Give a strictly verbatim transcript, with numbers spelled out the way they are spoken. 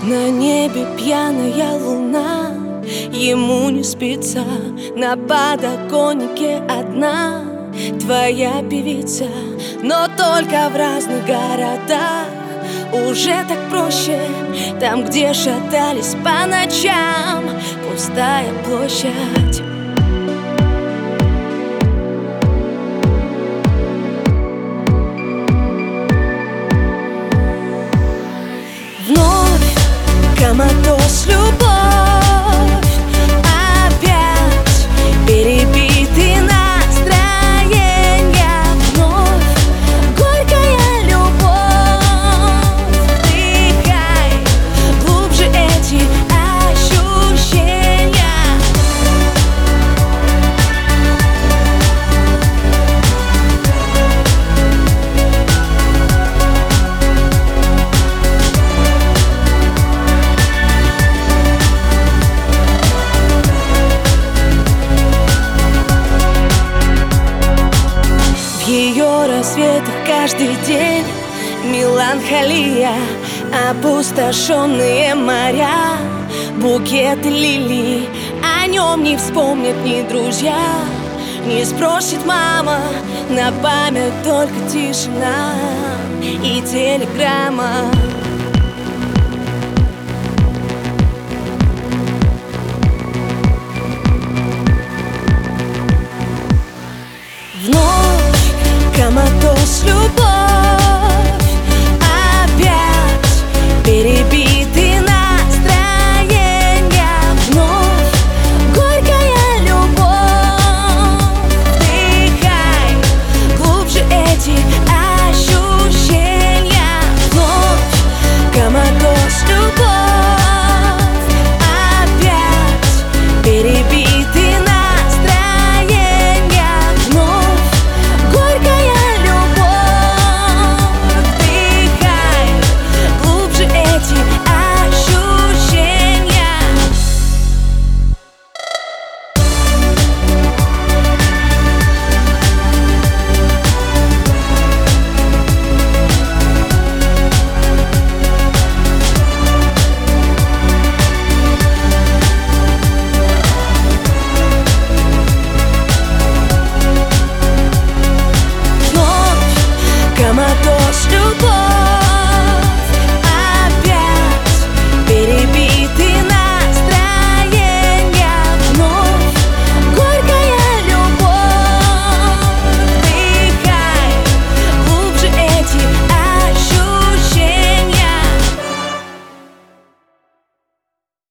На небе пьяная луна, ему не спится. На подоконнике одна твоя певица, но только в разных городах. Уже так проще, там, где шатались по ночам, пустая площадь. Вновь коматоз, любовь, опять перебиты настроения. Вновь горькая любовь, вдыхай глубже эти ощущения. В ее рассветах каждый день меланхолия, опустошенные моря, букет лилий. О нем не вспомнят ни друзья, не спросит мама, на память только тишина и телеграмма.